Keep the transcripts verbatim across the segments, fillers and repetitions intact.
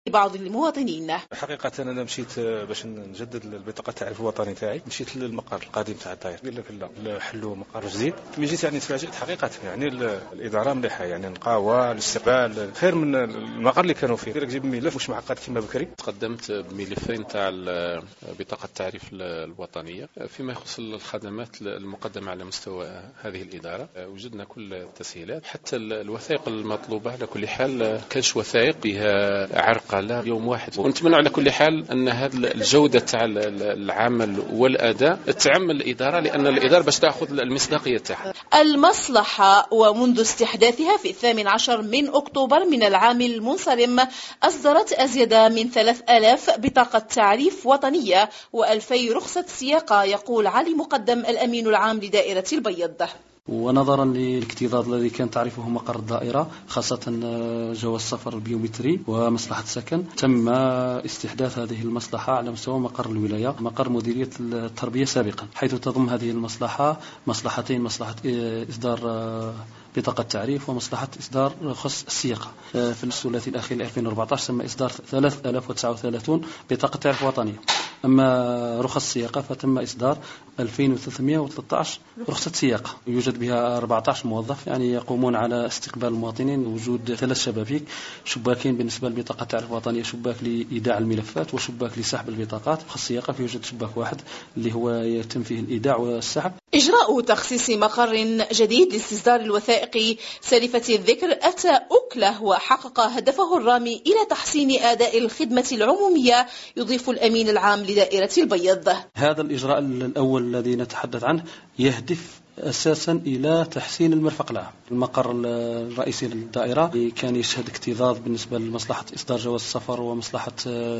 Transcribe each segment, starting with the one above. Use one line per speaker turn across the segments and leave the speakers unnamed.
بعض المواطنين.
حقيقة أنا مشيت باش نجدد البطاقة التعريف الوطني تاعي، مشيت للمقر القديم تاع الداير، قال لك لا حلوا مقر جديد. ملي جيت يعني تفاجئت حقيقة، يعني الإدارة مليحة، يعني نقاوة الاستقبال خير من المقر اللي كانوا فيه. قال لك جيب ملف مش معقد كما بكري.
تقدمت بملفين تاع بطاقة التعريف الوطنية فيما يخص الخدمات المقدمة على مستوى هذه الإدارة. وجدنا كل التسهيلات، حتى الوثائق المطلوبة على كل حال كانش وثائق بها عرقلة يوم واحد. ونتمنى على كل حال أن هذه الجودة تاع العمل والأداء تعمل الإدارة، لأن الإدارة باش تأخذ المصداقية تاعها.
المصلحة ومنذ استحداثها في الثامن عشر من أكتوبر من العام المنصرم أصدرت أزيد من ثلاث آلاف بطاقة تعريف وطنية وألفي رخصة سياقة، يقول علي مقدم الأمين العام لدائرة البيض.
ونظرا للاكتظاظ الذي كان تعرفه مقر الدائرة، خاصة جواز السفر البيومتري ومصلحة السكن، تم استحداث هذه المصلحة على مستوى مقر الولاية، مقر مديرية التربية سابقا، حيث تضم هذه المصلحة مصلحتين: مصلحة إصدار بطاقة تعريف ومصلحة إصدار رخص السياقة. في الثلاثي الأخير ألفين وأربعة عشر تم إصدار ثلاثة آلاف وتسعة وثلاثين بطاقة تعريف وطنية. أما رخص السياقة فتم إصدار ألفين وثلاثمئة وثلاثة عشر رخصة سياقة، يوجد بها أربعة عشر موظف يعني يقومون على استقبال المواطنين. وجود ثلاث شبابيك، شباكين بالنسبة لبطاقة تعريف وطنية، شباك لإيداع الملفات وشباك لسحب البطاقات. رخص السياقة فيوجد شباك واحد اللي هو يتم فيه الإيداع والسحب.
إجراء تخصيص مقر جديد لاستصدار الوثائق سالفة الذكر أتى أكله وحقق هدفه الرامي إلى تحسين أداء الخدمة العمومية، يضيف الأمين العام لدائرة البيض.
هذا الإجراء الأول الذي نتحدث عنه يهدف أساسا إلى تحسين المرفق العام. المقر الرئيسي للدائرة كان يشهد اكتظاظ بالنسبة لمصلحة إصدار جواز السفر ومصلحة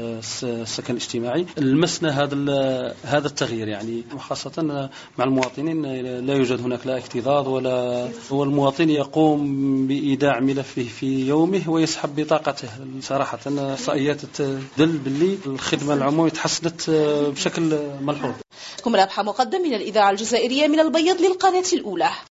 السكن الاجتماعي. لمسنا هذا هذا التغيير، يعني خاصة مع المواطنين لا يوجد هناك لا اكتظاظ ولا، هو المواطن يقوم بإيداع ملفه في يومه ويسحب بطاقته. صراحة الإحصائيات تدل باللي الخدمة العمومية تحسنت بشكل ملحوظ.
كم رابحة مقدم من الإذاعة الجزائرية من البيض للقناة الأولى.